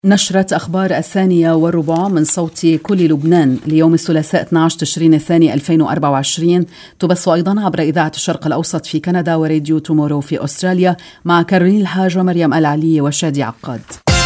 نشرة أخبار 1:15 من صوت كل لبنان ليوم الثلاثاء 12 تشرين الثاني 2024 تبث أيضا عبر إذاعة الشرق الأوسط في كندا وراديو تومورو في أستراليا مع كارولين الحاج ومريم العلي وشادي عقاد.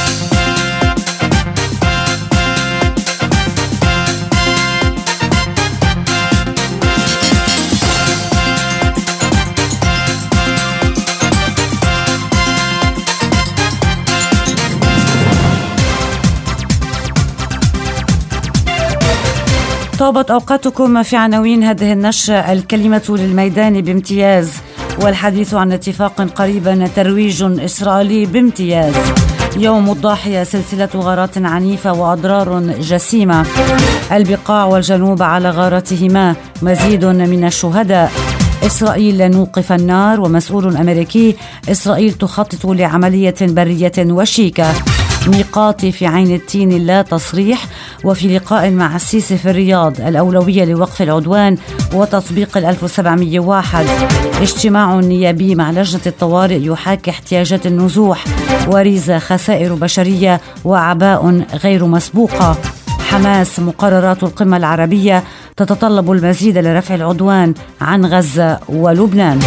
طابت أوقاتكم في عناوين هذه النشرة. الكلمة للميدان بامتياز، والحديث عن اتفاق قريبا ترويج إسرائيلي بامتياز. يوم الضاحية سلسلة غارات عنيفة وأضرار جسيمة. البقاع والجنوب على غارتهما مزيد من الشهداء. إسرائيل لن نوقف النار، ومسؤول أمريكي إسرائيل تخطط لعملية برية وشيكة. ميقاتي في عين التين لا تصريح. وفي لقاء مع السيسي في الرياض الأولوية لوقف العدوان وتطبيق 1701. اجتماع نيابي مع لجنة الطوارئ يحاكي احتياجات النزوح. وريزة خسائر بشرية وأعباء غير مسبوقة. حماس مقررات القمة العربية تتطلب المزيد لرفع العدوان عن غزة ولبنان.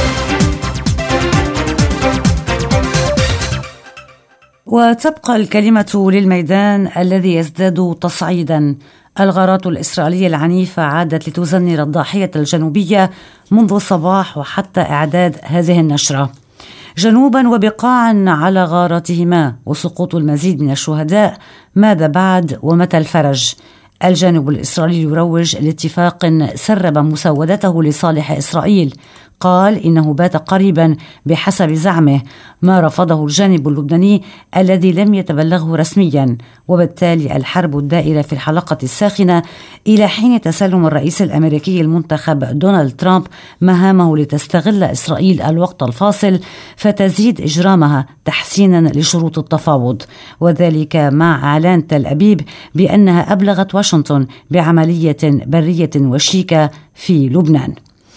وتبقى الكلمة للميدان الذي يزداد تصعيدا. الغارات الإسرائيلية العنيفة عادت لتزنر الضاحية الجنوبية منذ الصباح وحتى إعداد هذه النشرة. جنوبا وبقاعا على غاراتهما وسقوط المزيد من الشهداء. ماذا بعد ومتى الفرج؟ الجانب الإسرائيلي يروج لاتفاق سرب مسودته لصالح إسرائيل. قال إنه بات قريبا بحسب زعمه، ما رفضه الجانب اللبناني الذي لم يتبلغه رسميا. وبالتالي الحرب الدائرة في الحلقة الساخنة إلى حين تسلم الرئيس الأمريكي المنتخب دونالد ترامب مهامه لتستغل إسرائيل الوقت الفاصل فتزيد إجرامها تحسينا لشروط التفاوض، وذلك مع إعلان تل أبيب بأنها أبلغت واشنطن بعملية برية وشيكة في لبنان.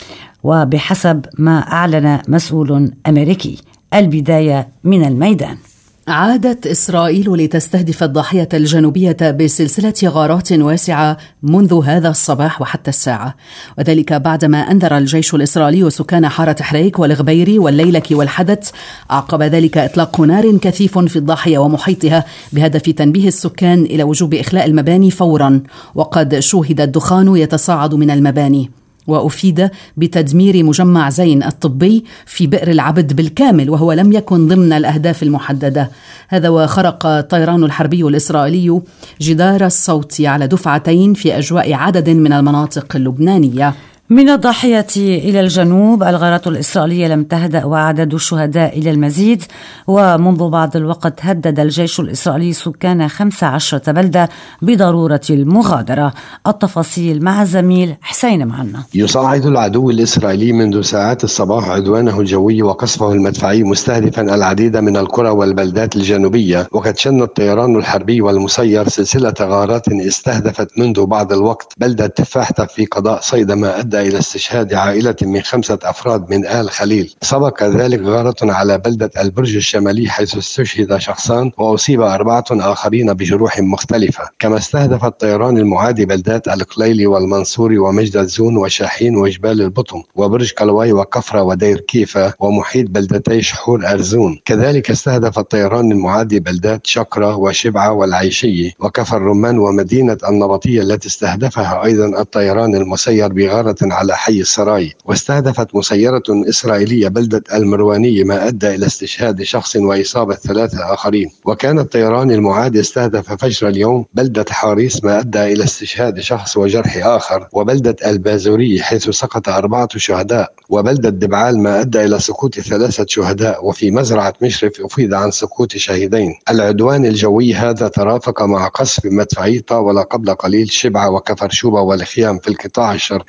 وبحسب ما أعلن مسؤول أمريكي. البداية من الميدان. عادت إسرائيل لتستهدف الضاحية الجنوبية بسلسلة غارات واسعة منذ هذا الصباح وحتى الساعة، وذلك بعدما أنذر الجيش الإسرائيلي سكان حارة حريك والغبيري والليلك والحدث عقب ذلك إطلاق نار كثيف في الضاحية ومحيطها بهدف تنبيه السكان إلى وجوب إخلاء المباني فورا. وقد شوهد الدخان يتصاعد من المباني. وأفيد بتدمير مجمع زين الطبي في بئر العبد بالكامل، وهو لم يكن ضمن الأهداف المحددة. هذا وخرق الطيران الحربي الإسرائيلي جدار الصوت على دفعتين في أجواء عدد من المناطق اللبنانية. من الضاحية إلى الجنوب الغارات الإسرائيلية لم تهدأ وأعداد الشهداء إلى المزيد. ومنذ بعض الوقت هدد الجيش الإسرائيلي سكان 15 بلدة بضرورة المغادرة. التفاصيل مع الزميل حسين معنا. يصعد العدو الإسرائيلي منذ ساعات الصباح عدوانه الجوي وقصفه المدفعي مستهدفا العديد من القرى والبلدات الجنوبية. وقد شن الطيران الحربي والمسير سلسلة غارات استهدفت منذ بعض الوقت بلدة تفاحة في قضاء صيدا، ما أدى إلى استشهاد عائلة من 5 أفراد من آل خليل. سبق ذلك غارة على بلدة البرج الشمالي حيث استشهد شخصان وأصيب 4 آخرين بجروح مختلفة. كما استهدف الطيران المعادي بلدات القليلي والمنصوري ومجد الزون وشاحين وجبال البطم وبرج قلواي وكفرة ودير كيفة ومحيط بلدتي شحور أرزون. كذلك استهدف الطيران المعادي بلدات شقرة وشبعة والعيشية وكفر الرمان ومدينة النبطية التي استهدفها أيضا الطيران المسير بغارة على حي السراي. واستهدفت مسيرة إسرائيلية بلدة المروانية ما أدى إلى استشهاد شخص وإصابة 3 آخرين. وكان الطيران المعادي استهدف فجر اليوم بلدة حاريس ما أدى إلى استشهاد شخص وجرح آخر، وبلدة البازورية حيث سقط 4 شهداء، وبلدة دبعال ما أدى إلى سقوط 3 شهداء، وفي مزرعة مشرف أفيد عن سقوط شهيدين. العدوان الجوي هذا ترافق مع قصف مدفعي طاول قبل قليل شبعة وكفر شوبة والخيام في القطاع الشرقي،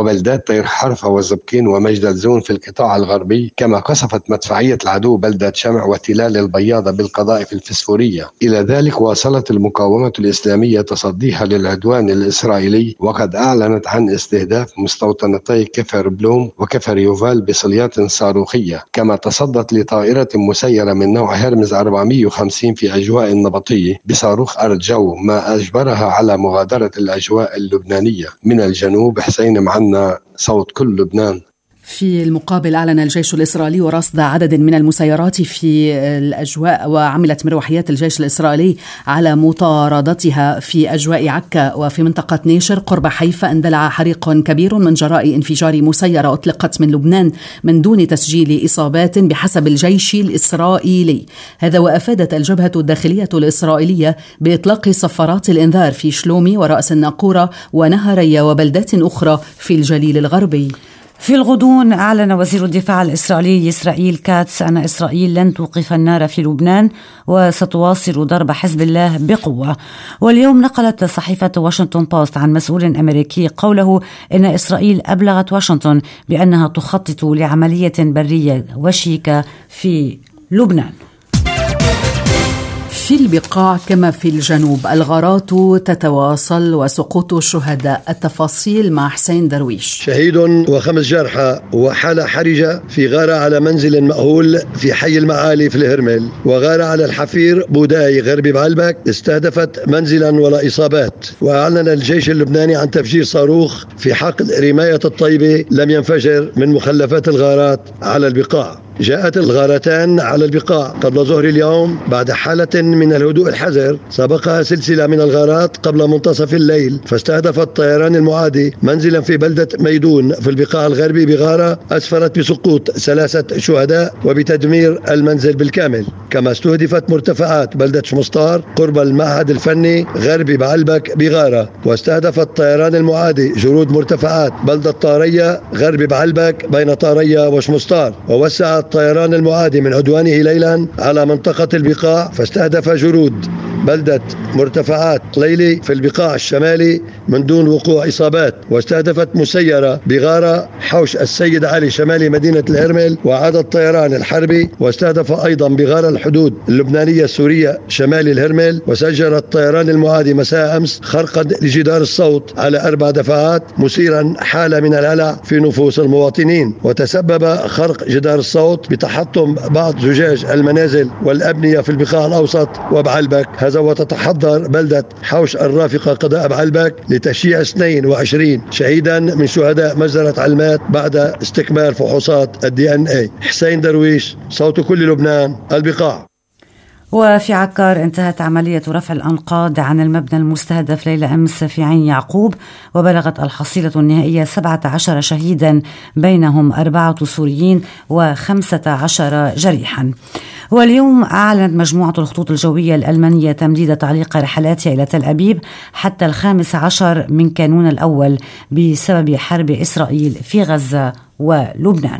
وبلدات طير حرفة وزبكين ومجدلزون في القطاع الغربي، كما قصفت مدفعية العدو بلدة شمع وتلال البياضة بالقذائف الفسفورية. إلى ذلك واصلت المقاومة الإسلامية تصديها للعدوان الإسرائيلي، وقد أعلنت عن استهداف مستوطنتي كفر بلوم وكفر يوفال بصليات صاروخية، كما تصدت لطائرة مسيرة من نوع هيرمز 450 في أجواء النبطية بصاروخ أرض جو، ما أجبرها على مغادرة الأجواء اللبنانية. من الجنوب حسين معنا، صوت كل لبنان. في المقابل أعلن الجيش الإسرائيلي رصد عدد من المسيرات في الأجواء، وعملت مروحيات الجيش الإسرائيلي على مطاردتها في أجواء عكا وفي منطقة نيشر قرب حيفا. اندلع حريق كبير من جراء انفجار مسيرة أطلقت من لبنان من دون تسجيل إصابات بحسب الجيش الإسرائيلي. هذا وأفادت الجبهة الداخلية الإسرائيلية بإطلاق صفارات الإنذار في شلومي ورأس الناقورة ونهرية وبلدات أخرى في الجليل الغربي. في الغضون أعلن وزير الدفاع الإسرائيلي إسرائيل كاتس أن إسرائيل لن توقف النار في لبنان وستواصل ضرب حزب الله بقوة. واليوم نقلت صحيفة واشنطن بوست عن مسؤول أمريكي قوله إن إسرائيل أبلغت واشنطن بأنها تخطط لعملية برية وشيكة في لبنان. في البقاع كما في الجنوب الغارات تتواصل وسقوط الشهداء. التفاصيل مع حسين درويش. شهيد و5 جرحى وحالة حرجة في غارة على منزل مأهول في حي المعالي في الهرمل، وغارة على الحفير بوداي غربي بعلبك استهدفت منزلا ولا إصابات. وأعلن الجيش اللبناني عن تفجير صاروخ في حقل رماية الطيبة لم ينفجر من مخلفات الغارات على البقاع. جاءت الغارتان على البقاع قبل ظهر اليوم بعد حالة من الهدوء الحذر سبقها سلسلة من الغارات قبل منتصف الليل، فاستهدف الطيران المعادي منزلا في بلدة ميدون في البقاع الغربي بغارة أسفرت بسقوط 3 شهداء وبتدمير المنزل بالكامل. كما استهدفت مرتفعات بلدة شمسطار قرب المعهد الفني غربي بعلبك بغارة، واستهدف الطيران المعادي جرود مرتفعات بلدة طارية غربي بعلبك بين طارية وشمسطار. ووسع الطيران المعادي من عدوانه ليلا على منطقة البقاع فاستهدف جرود بلدة مرتفعات ليلي في البقاع الشمالي من دون وقوع إصابات، واستهدفت مسيرة بغارة حوش السيد علي شمالي مدينة الهرمل وعاد الطيران الحربي، واستهدف أيضا بغارة الحدود اللبنانية السورية شمالي الهرمل. وسجل الطيران المعادي مساء أمس خرقا لجدار الصوت على 4 دفعات مثيرا حالة من الهلع في نفوس المواطنين، وتسبب خرق جدار الصوت بتحطم بعض زجاج المنازل والأبنية في البقاع الأوسط وبعلبك. هذا وتتحضر بلدة حوش الرافقة قضاء بعلبك لتشييع 22 شهيدا من شهداء مجزرة علمات بعد استكمال فحوصات الDNA. حسين درويش، صوت كل لبنان، البقاع. وفي عكار انتهت عملية رفع الأنقاض عن المبنى المستهدف ليلة أمس في عين يعقوب، وبلغت الحصيلة النهائية 17 شهيدا بينهم 4 سوريين و15 جريحا. واليوم أعلنت مجموعة الخطوط الجوية الألمانية تمديد تعليق رحلاتها إلى تل أبيب حتى 15 من كانون الأول بسبب حرب إسرائيل في غزة ولبنان.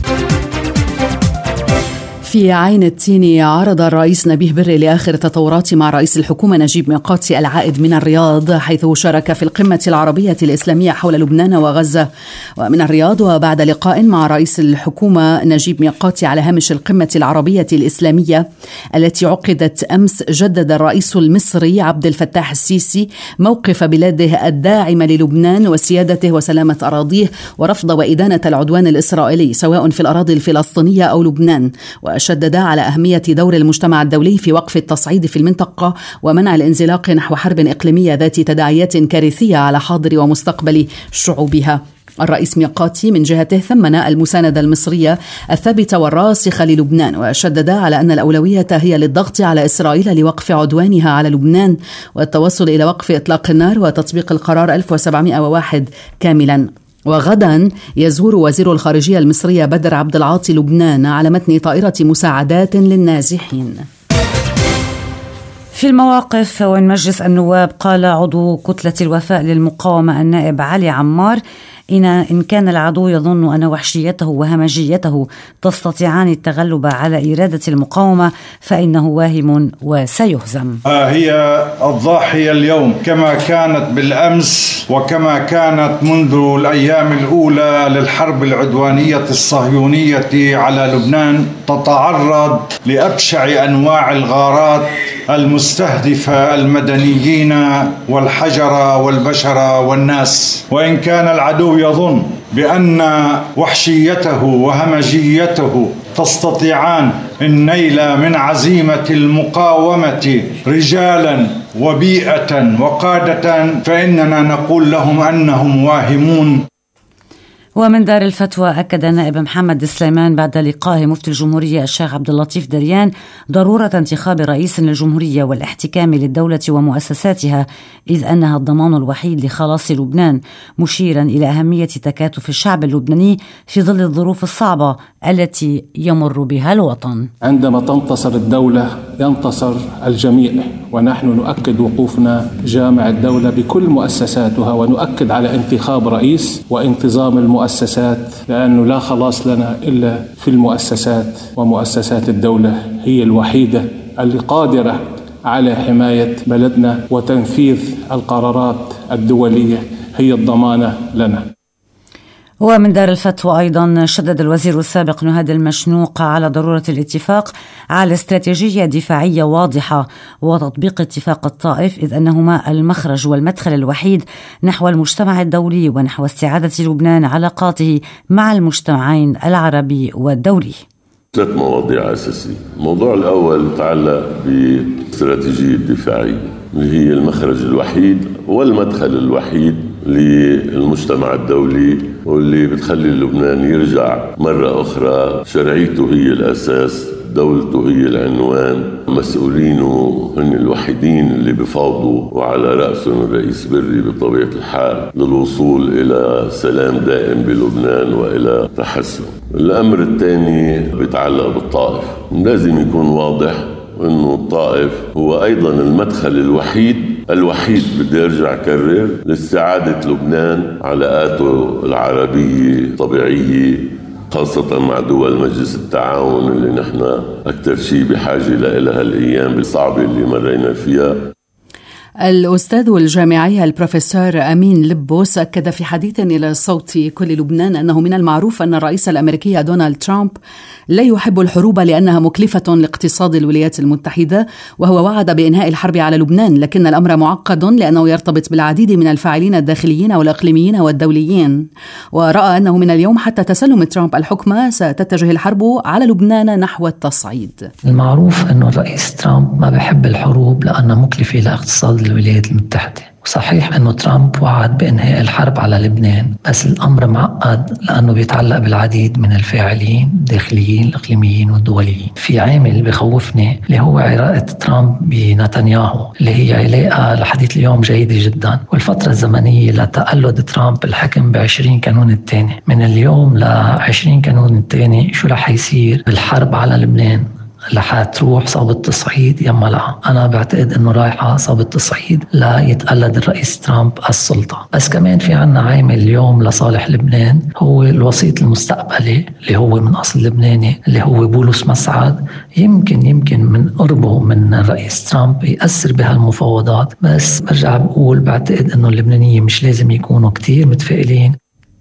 في عين التين عرض الرئيس نبيه بري لآخر تطورات مع رئيس الحكومة نجيب ميقاتي العائد من الرياض، حيث شارك في القمة العربية الإسلامية حول لبنان وغزة. ومن الرياض وبعد لقاء مع رئيس الحكومة نجيب ميقاتي على هامش القمة العربية الإسلامية التي عقدت أمس، جدد الرئيس المصري عبد الفتاح السيسي موقف بلاده الداعم للبنان وسيادته وسلامة أراضيه، ورفض وإدانة العدوان الإسرائيلي سواء في الأراضي الفلسطينية أو لبنان. وشدد على أهمية دور المجتمع الدولي في وقف التصعيد في المنطقة ومنع الانزلاق نحو حرب إقليمية ذات تداعيات كارثية على حاضر ومستقبل شعوبها. الرئيس ميقاتي من جهته ثمن المساندة المصرية الثابتة والراسخة للبنان، وشدد على أن الأولوية هي للضغط على إسرائيل لوقف عدوانها على لبنان والتوصل إلى وقف إطلاق النار وتطبيق القرار 1701 كاملا. وغدا يزور وزير الخارجية المصرية بدر عبد العاطي لبنان على متن طائرة مساعدات للنازحين. في المواقف ومن مجلس النواب قال عضو كتلة الوفاء للمقاومة النائب علي عمار إن كان العدو يظن أن وحشيته وهمجيته تستطيعان التغلب على إرادة المقاومة فإنه واهم وسيهزم. هي الضاحية اليوم كما كانت بالأمس وكما كانت منذ الأيام الأولى للحرب العدوانية الصهيونية على لبنان، تتعرض لأبشع أنواع الغارات المستهدفة المدنيين والحجر والبشر والناس. وإن كان العدو يظن بأن وحشيته وهمجيته تستطيعان النيل من عزيمة المقاومة رجالا وبيئة وقادة، فإننا نقول لهم أنهم واهمون. ومن دار الفتوى أكد النائب محمد سليمان بعد لقائه مفتي الجمهورية الشيخ عبد اللطيف دريان ضرورة انتخاب رئيس للجمهورية والاحتكام للدولة ومؤسساتها، إذ أنها الضمان الوحيد لخلاص لبنان، مشيرا إلى أهمية تكاتف الشعب اللبناني في ظل الظروف الصعبة التي يمر بها الوطن. عندما تنتصر الدولة ينتصر الجميع، ونحن نؤكد وقوفنا جامع الدولة بكل مؤسساتها، ونؤكد على انتخاب رئيس وانتظام المؤسسات، لأنه لا خلاص لنا إلا في المؤسسات، ومؤسسات الدولة هي الوحيدة اللي قادرة على حماية بلدنا وتنفيذ القرارات الدولية، هي الضمانة لنا. ومن دار الفتوى أيضا شدد الوزير السابق نهاد المشنوق على ضرورة الاتفاق على استراتيجية دفاعية واضحة وتطبيق اتفاق الطائف، إذ أنهما المخرج والمدخل الوحيد نحو المجتمع الدولي ونحو استعادة لبنان علاقاته مع المجتمعين العربي والدولي. 3 مواضيع أساسية. الموضوع الأول يتعلق باستراتيجية دفاعية اللي هي المخرج الوحيد والمدخل الوحيد للمجتمع الدولي، واللي بتخلي لبنان يرجع مرة أخرى شرعيته هي الأساس، دولته هي العنوان، مسؤولينه هن الوحيدين اللي بفاوضوا وعلى رأسهم الرئيس بري بطبيعة الحال للوصول إلى سلام دائم بلبنان وإلى تحسن. الأمر الثاني بيتعلق بالطائف. لازم يكون واضح إنه الطائف هو أيضا المدخل الوحيد بدي أرجع أكرر لاستعادة لبنان علاقاته العربية طبيعية، خاصة مع دول مجلس التعاون اللي نحن أكثر شيء بحاجة لها الأيام الصعبة اللي مرينا فيها. الأستاذ الجامعي البروفيسور أمين لبوس أكد في حديث إلى صوت كل لبنان أنه من المعروف أن الرئيس الأمريكي دونالد ترامب لا يحب الحروب لأنها مكلفة لاقتصاد الولايات المتحدة، وهو وعد بإنهاء الحرب على لبنان، لكن الأمر معقد لأنه يرتبط بالعديد من الفاعلين الداخليين والإقليميين والدوليين، ورأى أنه من اليوم حتى تسلم ترامب الحكم ستتجه الحرب على لبنان نحو التصعيد. المعروف أنه الرئيس ترامب ما بيحب الحروب لأنها مكلفة لاقتصاد الولايات المتحدة، وصحيح أنه ترامب وعد بإنهاء الحرب على لبنان، بس الأمر معقد لأنه بيتعلق بالعديد من الفاعلين الداخليين الإقليميين والدوليين. في عامل بخوفني اللي هو علاقة ترامب بنتنياهو، اللي هي علاقة لحديث اليوم جيدة جدا، والفترة الزمنية لتقلد ترامب الحكم ب20 كانون الثاني. من اليوم ل20 كانون الثاني شو رح يصير بالحرب على لبنان؟ رح تروح صوب التصعيد يما لا؟ أنا بعتقد أنه رايحة صوب التصعيد لا يتقلد الرئيس ترامب السلطة. بس كمان في عنا عامل اليوم لصالح لبنان، هو الوسيط المستقبلي اللي هو من أصل لبناني اللي هو بولس مسعد. يمكن من قربه من الرئيس ترامب يأثر بهالمفاوضات، بس برجع بقول بعتقد أنه اللبنانيين مش لازم يكونوا كتير متفائلين.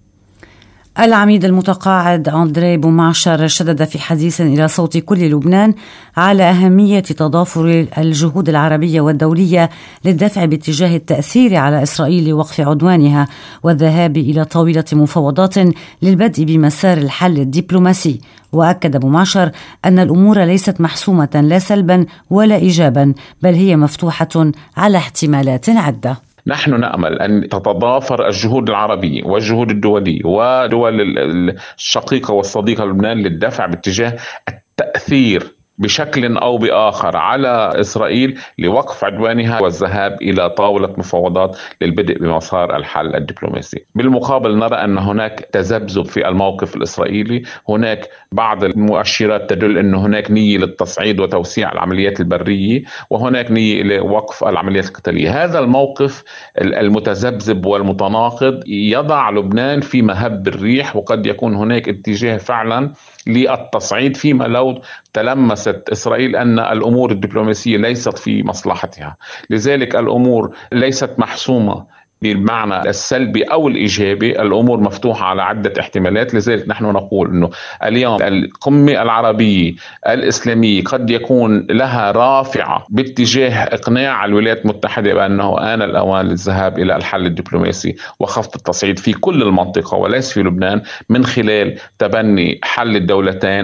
العميد المتقاعد أندري بومعشر شدد في حديث إلى صوت كل لبنان على أهمية تضافر الجهود العربية والدولية للدفع باتجاه التأثير على إسرائيل لوقف عدوانها والذهاب إلى طاولة مفاوضات للبدء بمسار الحل الدبلوماسي. وأكد بومعشر أن الأمور ليست محسومة لا سلبا ولا إيجابا، بل هي مفتوحة على احتمالات عدة. نحن نأمل أن تتضافر الجهود العربية والجهود الدولية ودول الشقيقة والصديقة لبنان للدفع باتجاه التأثير بشكل أو بآخر على إسرائيل لوقف عدوانها والذهاب إلى طاولة مفاوضات للبدء بمسار الحل الدبلوماسي. بالمقابل نرى أن هناك تذبذب في الموقف الإسرائيلي، هناك بعض المؤشرات تدل أن هناك نية للتصعيد وتوسيع العمليات البرية، وهناك نية لوقف العمليات القتالية. هذا الموقف المتذبذب والمتناقض يضع لبنان في مهب الريح، وقد يكون هناك اتجاه فعلا للتصعيد فيما لو تلمست إسرائيل أن الأمور الدبلوماسية ليست في مصلحتها. لذلك الأمور ليست محسومة بالمعنى السلبي أو الإيجابي، الأمور مفتوحة على عدة احتمالات. لذلك نحن نقول أنه اليوم القمة العربية الإسلامية قد يكون لها رافعة باتجاه إقناع الولايات المتحدة بأنه آن الأوان للذهاب إلى الحل الدبلوماسي وخفض التصعيد في كل المنطقة وليس في لبنان من خلال تبني حل الدولتين.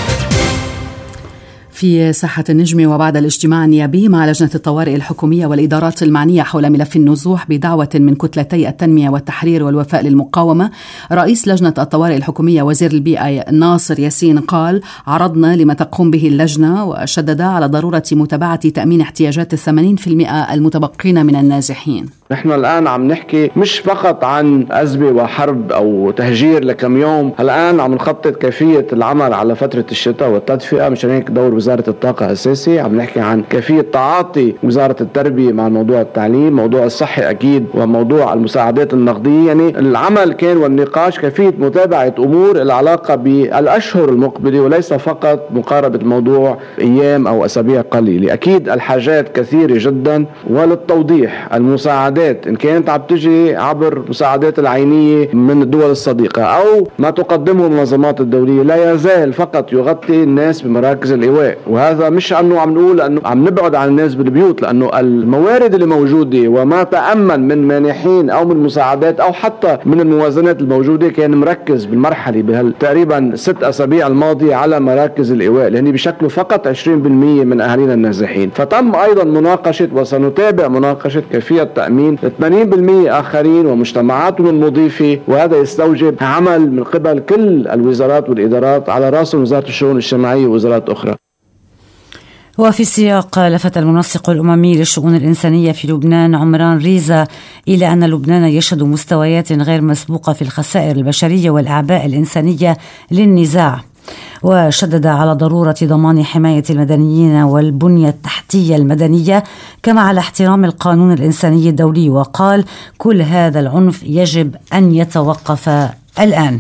في ساحة النجم وبعد الاجتماع النيابي مع لجنة الطوارئ الحكومية والإدارات المعنية حول ملف النزوح بدعوة من كتلتي التنمية والتحرير والوفاء للمقاومة، رئيس لجنة الطوارئ الحكومية وزير البيئة ناصر ياسين قال: عرضنا لما تقوم به اللجنة، وشدد على ضرورة متابعة تأمين احتياجات 80% المتبقين من النازحين. نحن الآن عم نحكي مش فقط عن أزمة وحرب أو تهجير لكم يوم، الآن عم نخطط كيفية العمل على فترة الشتاء والتدفئة. مشان هيك دور وزارة الطاقة أساسي. عم نحكي عن كيفية تعاطي وزارة التربية مع موضوع التعليم، موضوع الصحي أكيد، وموضوع المساعدات النقدية. يعني العمل كان والنقاش كيفية متابعة أمور العلاقة بالأشهر المقبلة وليس فقط مقاربة الموضوع أيام أو أسابيع قليلة. أكيد الحاجات كثيرة جدا، وللتوضيح المساعدات إن كانت عم تجي عبر مساعدات العينية من الدول الصديقة أو ما تقدمه المنظمات الدولية لا يزال فقط يغطي الناس بمراكز الإيواء. وهذا مش أنه عم نقول أنه عم نبعد عن الناس بالبيوت، لأنه الموارد اللي موجودة وما تأمن من مانحين أو من مساعدات أو حتى من الموازنات الموجودة كان مركز بالمرحلة بهالتقريبا 6 أسابيع الماضية على مراكز الإيواء، لأن بشكله فقط 20% من أهالينا النازحين. فتم أيضا مناقشة وسنتابع مناقشة كيفية تأمين 80% آخرين ومجتمعاتهم المضيفة، وهذا يستوجب عمل من قبل كل الوزارات والإدارات على رأس وزارة الشؤون الاجتماعية ووزارات أخرى. وفي السياق لفت المنسق الأممي للشؤون الإنسانية في لبنان عمران ريزا إلى أن لبنان يشهد مستويات غير مسبوقة في الخسائر البشرية والأعباء الإنسانية للنزاع، وشدد على ضرورة ضمان حماية المدنيين والبنية التحتية المدنية كما على احترام القانون الإنساني الدولي، وقال: كل هذا العنف يجب أن يتوقف الآن.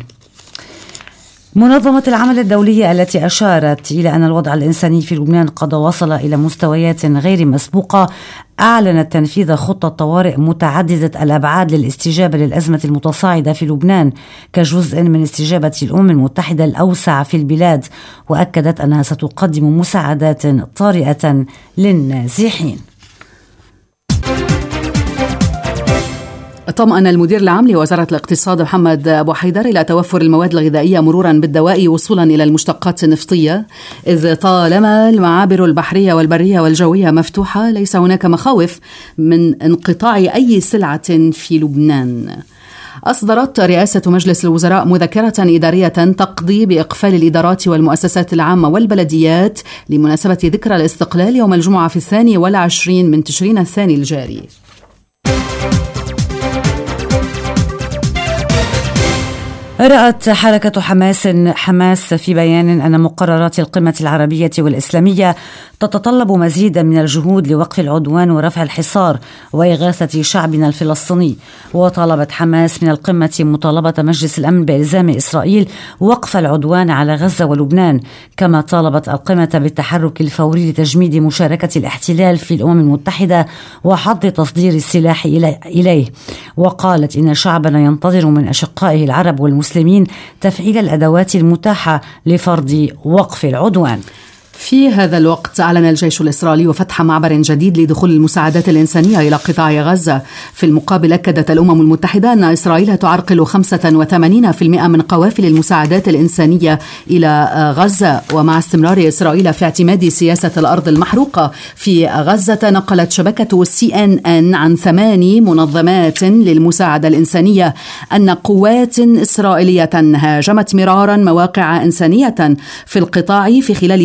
منظمة العمل الدولية التي أشارت إلى أن الوضع الإنساني في لبنان قد وصل إلى مستويات غير مسبوقة أعلنت تنفيذ خطة طوارئ متعددة الأبعاد للاستجابة للأزمة المتصاعدة في لبنان كجزء من استجابة الأمم المتحدة الأوسع في البلاد، وأكدت أنها ستقدم مساعدات طارئة للنازحين. طمأن المدير العام لوزارة الاقتصاد محمد أبو حيدر إلى توفر المواد الغذائية مرورا بالدواء وصولا إلى المشتقات النفطية، إذ طالما المعابر البحرية والبرية والجوية مفتوحة ليس هناك مخاوف من انقطاع أي سلعة في لبنان. أصدرت رئاسة مجلس الوزراء مذكرة إدارية تقضي بإقفال الإدارات والمؤسسات العامة والبلديات لمناسبة ذكرى الاستقلال يوم الجمعة في 22 من تشرين الثاني الجاري. رأت حركة حماس في بيان أن مقررات القمة العربية والإسلامية تتطلب مزيدا من الجهود لوقف العدوان ورفع الحصار وإغاثة شعبنا الفلسطيني. وطالبت حماس من القمة مطالبة مجلس الأمن بإلزام إسرائيل وقف العدوان على غزة ولبنان، كما طالبت القمة بالتحرك الفوري لتجميد مشاركة الاحتلال في الأمم المتحدة وحظ تصدير السلاح إليه. وقالت إن شعبنا ينتظر من أشقائه العرب والمسلمين تفعيل الأدوات المتاحة لفرض وقف العدوان. في هذا الوقت أعلن الجيش الإسرائيلي فتح معبر جديد لدخول المساعدات الإنسانية إلى قطاع غزة. في المقابل أكدت الأمم المتحدة أن إسرائيل تعرقل 85% من قوافل المساعدات الإنسانية إلى غزة. ومع استمرار إسرائيل في اعتماد سياسة الأرض المحروقة في غزة، نقلت شبكة CNN عن 8 منظمات للمساعدة الإنسانية أن قوات إسرائيلية هاجمت مرارا مواقع إنسانية في القطاع في خلال فترة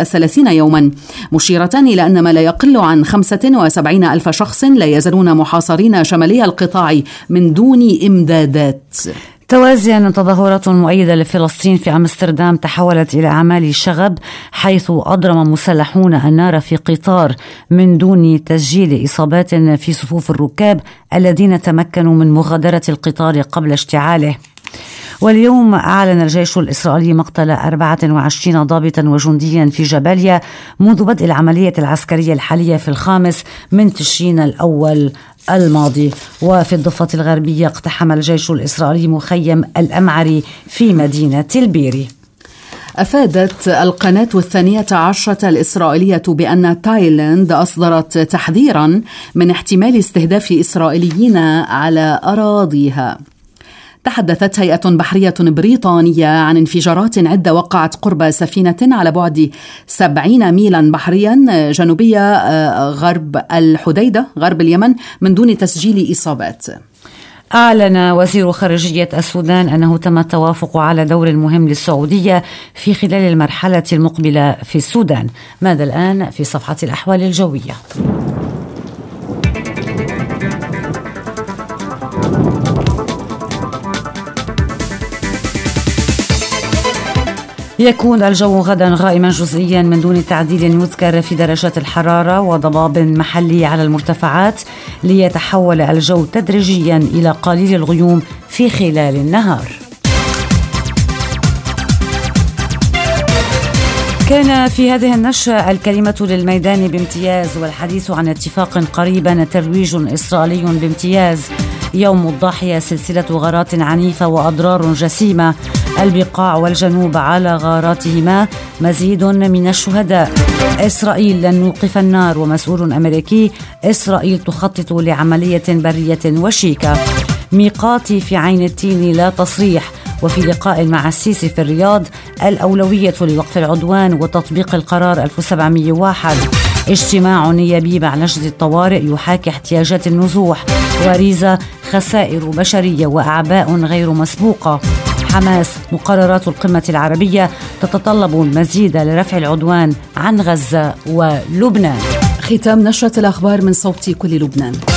30 يوما، مشيرة إلى أن ما لا يقل عن 75,000 شخص لا يزالون محاصرين شمالي القطاع من دون إمدادات. توازيا تظاهرات مؤيدة لفلسطين في أمستردام تحولت إلى أعمال شغب، حيث أضرم مسلحون النار في قطار من دون تسجيل إصابات في صفوف الركاب الذين تمكنوا من مغادرة القطار قبل اشتعاله. واليوم أعلن الجيش الإسرائيلي مقتل 24 ضابطا وجنديا في جباليا منذ بدء العملية العسكرية الحالية في 5 من تشرين الأول الماضي. وفي الضفة الغربية اقتحم الجيش الإسرائيلي مخيم الأمعري في مدينة البيري. أفادت القناة 12 الإسرائيلية بأن تايلاند أصدرت تحذيرا من احتمال استهداف إسرائيليين على أراضيها. تحدثت هيئة بحرية بريطانية عن انفجارات عدة وقعت قرب سفينة على بعد 70 ميلا بحريا جنوبية غرب الحديدة غرب اليمن من دون تسجيل إصابات. أعلن وزير خارجية السودان أنه تم التوافق على دور مهم للسعودية في خلال المرحلة المقبلة في السودان. ماذا الآن في صفحة الأحوال الجوية؟ يكون الجو غدا غائما جزئيا من دون تعديل يذكر في درجات الحرارة وضباب محلي على المرتفعات، ليتحول الجو تدريجيا إلى قليل الغيوم في خلال النهار. كان في هذه النشرة الكلمة للميدان بامتياز، والحديث عن اتفاق قريبا ترويج إسرائيلي بامتياز. يوم الضاحية سلسلة غارات عنيفة وأضرار جسيمة، البقاع والجنوب على غاراتهما مزيد من الشهداء. إسرائيل لن نوقف النار، ومسؤول أمريكي إسرائيل تخطط لعملية برية وشيكة. ميقاتي في عين التين لا تصريح. وفي لقاء مع السيسي في الرياض، الأولوية لوقف العدوان وتطبيق القرار 1701. اجتماع نيابي مع لجنة الطوارئ يحاكي احتياجات النزوح. وريزة خسائر بشرية وأعباء غير مسبوقة. حماس مقررات القمة العربية تتطلب المزيد لرفع العدوان عن غزة ولبنان. ختام نشرة الأخبار من صوت كل لبنان.